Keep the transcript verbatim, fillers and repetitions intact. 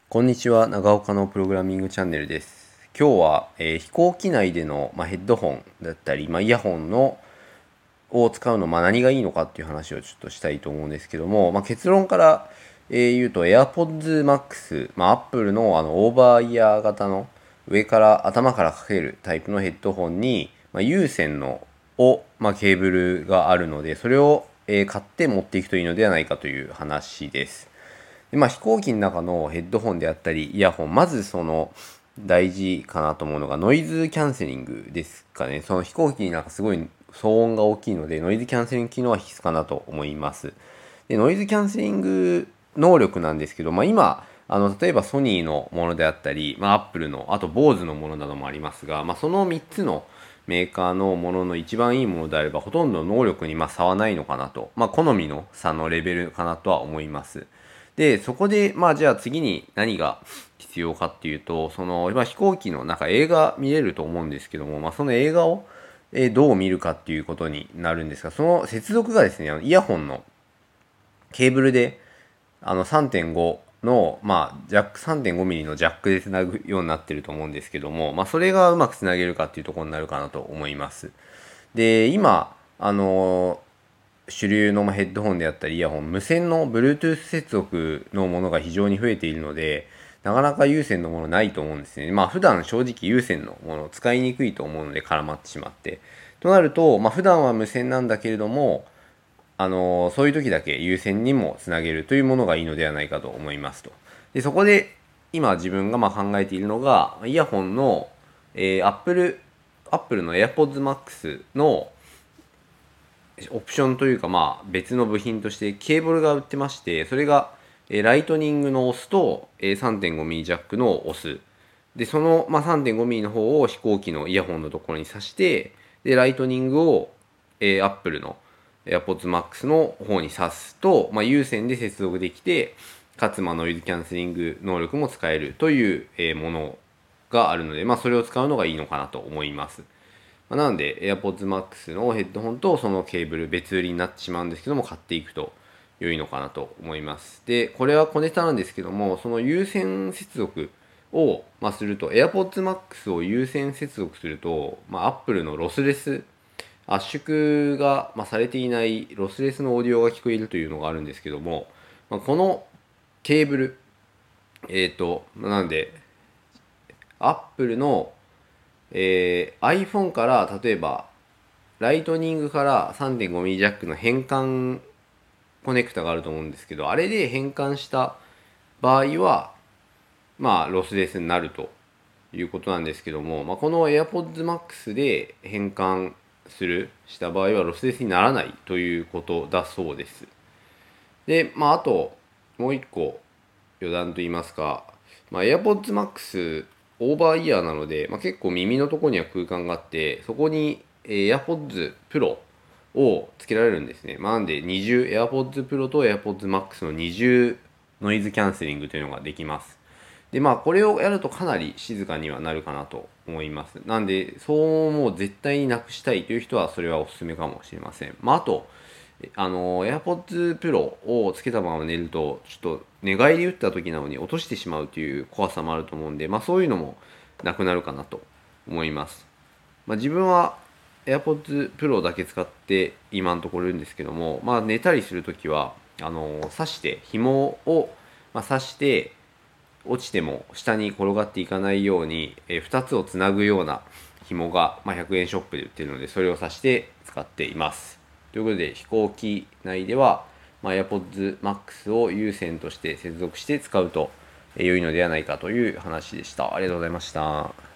こんにちは、長岡のプログラミングチャンネルです。今日は、えー飛行機内での、まあ、ヘッドホンだったり、まあ、イヤホンのを使うの、まあ、何がいいのかっていう話をちょっとしたいと思うんですけども、まあ、結論から、えー言うと AirPods Max、まあ、Apple の、あのオーバーイヤー型の上から頭からかけるタイプのヘッドホンに、まあ、有線のを、まあ、ケーブルがあるので、それを、えー買って持っていくといいのではないかという話です。で、まあ、飛行機の中のヘッドホンであったり、イヤホン、まずその大事かなと思うのがノイズキャンセリングですかね。その飛行機なんかすごい騒音が大きいので、ノイズキャンセリング機能は必須かなと思います。で、ノイズキャンセリング能力なんですけど、まあ、今、あの、例えばソニーのものであったり、まあ、アップルの、あと ボーズ のものなどもありますが、まあ、そのみっつのメーカーのものの一番いいものであれば、ほとんど能力にまあ差はないのかなと、まあ、好みの差のレベルかなとは思います。で、そこで、まあじゃあ次に何が必要かっていうと、その、まあ、飛行機の中映画見れると思うんですけども、まあその映画を、えーどう見るかっていうことになるんですが、その接続がですね、あのイヤホンのケーブルで、あのさんてんごの、まあ、ジャック、さんてんごミリのジャックでつなぐようになってると思うんですけども、まあそれがうまくつなげるかっていうところになるかなと思います。で、今、あの主流のヘッドホンであったりイヤホン、無線の Bluetooth 接続のものが非常に増えているので、なかなか有線のものないと思うんですね。まあ普段正直有線のものを使いにくいと思うので絡まってしまって。となると、まあ普段は無線なんだけれども、あのそういう時だけ有線にもつなげるというものがいいのではないかと思いますと。で、そこで今自分がまあ考えているのが、イヤホンの、えー、Apple、Apple の AirPods Max のオプションというか、まあ別の部品としてケーブルが売ってまして、それがえーライトニングのオスとえー さんてんごミリ ジャックのオス。で、その、まあ、さんてんごミリの方を飛行機のイヤホンのところに挿して、で、ライトニングを、えー、Apple の AirPods Max の方に挿すと、まあ、有線で接続できて、かつ、まあ、ノイズキャンセリング能力も使えるという、えーものがあるので、まあ、それを使うのがいいのかなと思います。まあ、なので AirPods Max のヘッドホンとそのケーブル別売りになってしまうんですけども、買っていくと良いのかなと思います。で、これは小ネタなんですけども、その有線接続を、まあ、すると AirPods Max を有線接続すると、まあ、Apple のロスレス圧縮が、まあ、されていないロスレスのオーディオが聞こえるというのがあるんですけども、まあ、このケーブル、えっ、と、なんで Apple の、えー iPhone から例えばライトニングから さんてんごミリ ジャックの変換コネクタがあると思うんですけど、あれで変換した場合は、まあ、ロスレスになるということなんですけども、まあ、この AirPods Max で変換する、した場合はロスレスにならないということだそうです。で、まあ、あと、もう一個余談と言いますか、まあ、AirPods Max オーバーイヤーなので、まあ、結構耳のところには空間があって、そこにえー AirPods Pro をつけられるんですね。まあ、なんで二重、AirPods Pro と AirPods Max の二重ノイズキャンセリングというのができます。で、まあ、これをやるとかなり静かにはなるかなと思います。なんで、騒音を絶対になくしたいという人は、それはおすすめかもしれません。まあ、あと、あの、AirPods Pro をつけたまま寝ると、ちょっと寝返り打った時なのに落としてしまうという怖さもあると思うんで、まあそういうのもなくなるかなと思います。まあ自分は AirPods Pro だけ使って今のところいるんですけども、まあ寝たりするときは、あの、挿して、紐を、まあ、挿して、落ちても下に転がっていかないように、えー、ふたつをつなぐような紐が、まあ、ひゃくえんショップで売っているので、それを挿して使っています。ということで、飛行機内では、まあ、AirPods Max を有線として接続して使うと良いのではないかという話でした。ありがとうございました。